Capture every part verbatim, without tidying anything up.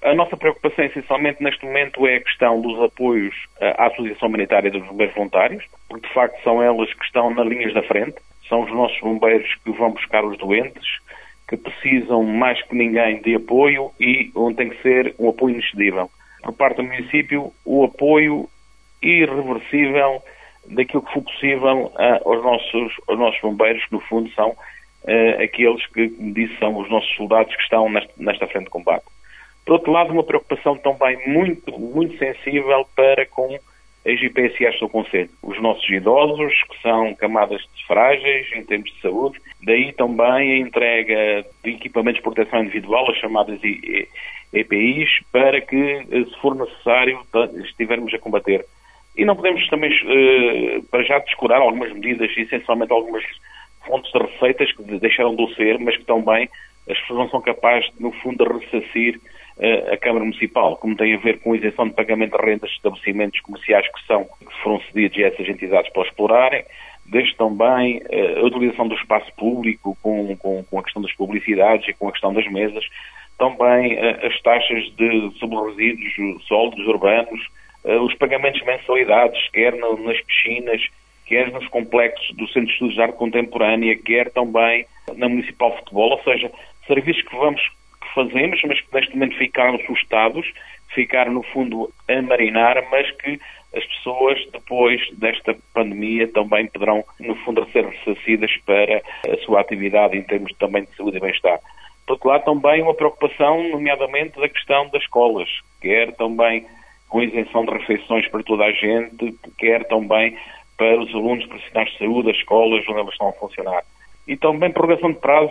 A nossa preocupação, essencialmente, neste momento é a questão dos apoios à Associação Humanitária dos Bombeiros Voluntários, porque, de facto, são elas que estão nas linhas da frente, são os nossos bombeiros que vão buscar os doentes, que precisam, mais que ninguém, de apoio e onde tem que ser um apoio inexcedível. Por parte do município, o apoio irreversível daquilo que for possível uh, aos, nossos, aos nossos bombeiros, que, no fundo, são uh, aqueles que, como disse, são os nossos soldados que estão nesta, nesta frente de combate. Por outro lado, uma preocupação também muito, muito sensível para com as I P S As do Concelho. Os nossos idosos, que são camadas frágeis em termos de saúde, daí também a entrega de equipamentos de proteção individual, as chamadas E P Is, para que, se for necessário, estivermos a combater. E não podemos também, para já, descurar algumas medidas, essencialmente algumas fontes de receitas que deixaram de o ser, mas que também as pessoas não são capazes, no fundo, de ressarcir a Câmara Municipal, como tem a ver com a isenção de pagamento de rendas de estabelecimentos comerciais que, são, que foram cedidos a essas entidades para explorarem, desde também a utilização do espaço público com, com, com a questão das publicidades e com a questão das mesas, também as taxas de sobre resíduos sólidos urbanos, os pagamentos de mensalidades, quer nas piscinas, quer nos complexos do Centro de Estudos de Arte Contemporânea, quer também na Municipal de Futebol, ou seja, serviços que vamos fazemos, mas que neste momento ficaram assustados, ficaram no fundo a marinar, mas que as pessoas depois desta pandemia também poderão no fundo ser ressarcidas para a sua atividade em termos também de saúde e bem-estar. Por outro lado, também uma preocupação, nomeadamente, da questão das escolas, quer também com isenção de refeições para toda a gente, quer também para os alunos profissionais de saúde, as escolas onde elas estão a funcionar. E também prorrogação de prazos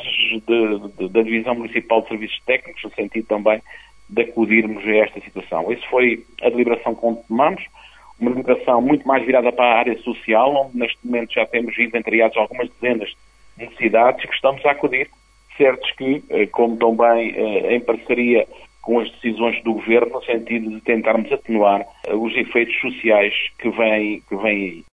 da Divisão Municipal de Serviços Técnicos, no sentido também de acudirmos a esta situação. Essa foi a deliberação que tomamos, uma deliberação muito mais virada para a área social, onde neste momento já temos inventariados algumas dezenas de necessidades que estamos a acudir, certos que, como também em parceria com as decisões do Governo, no sentido de tentarmos atenuar os efeitos sociais que vêm, que vêm aí.